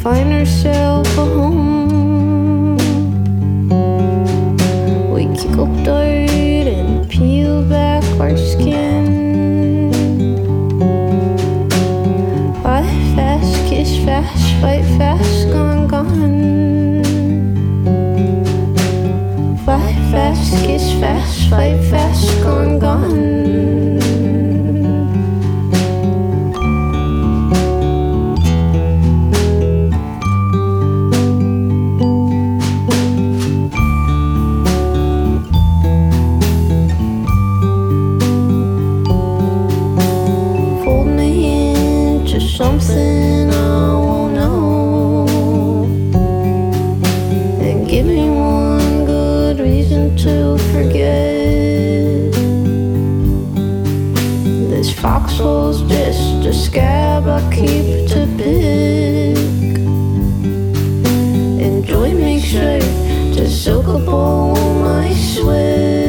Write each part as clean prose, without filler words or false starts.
find herself a home. We kick up dirt and peel back our skin. Fight fast, kiss fast, fight fast, gone, gone. Fight fast, kiss fast, fight fast, gone, gone. Something I won't know, and give me one good reason to forget. This foxhole's just a scab I keep to pick. And joy makes sure to soak up all my sweat.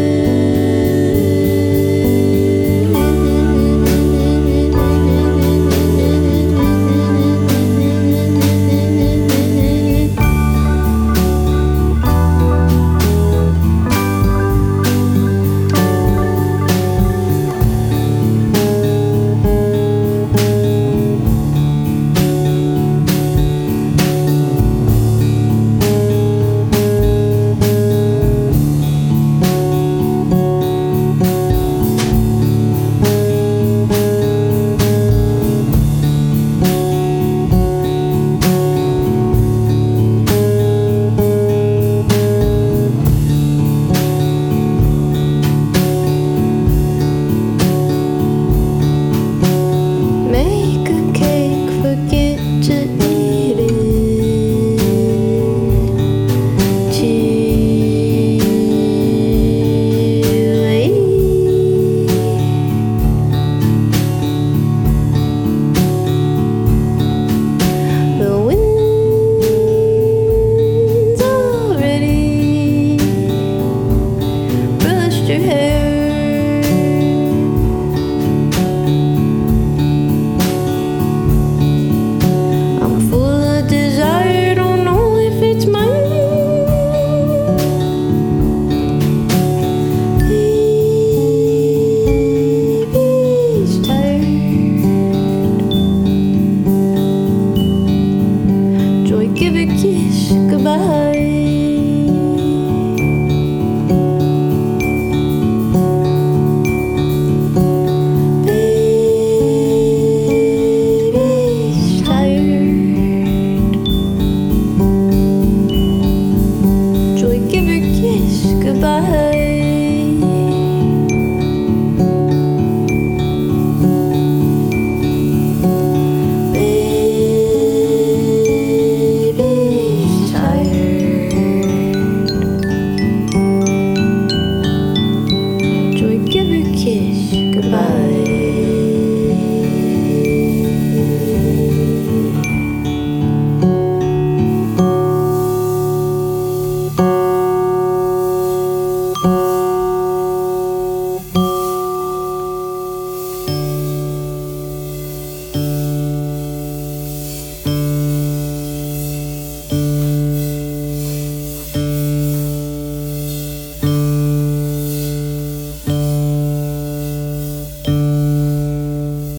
Your hair, I'm full of desire, don't know if it's mine. Baby's tired. Joy, give a kiss goodbye.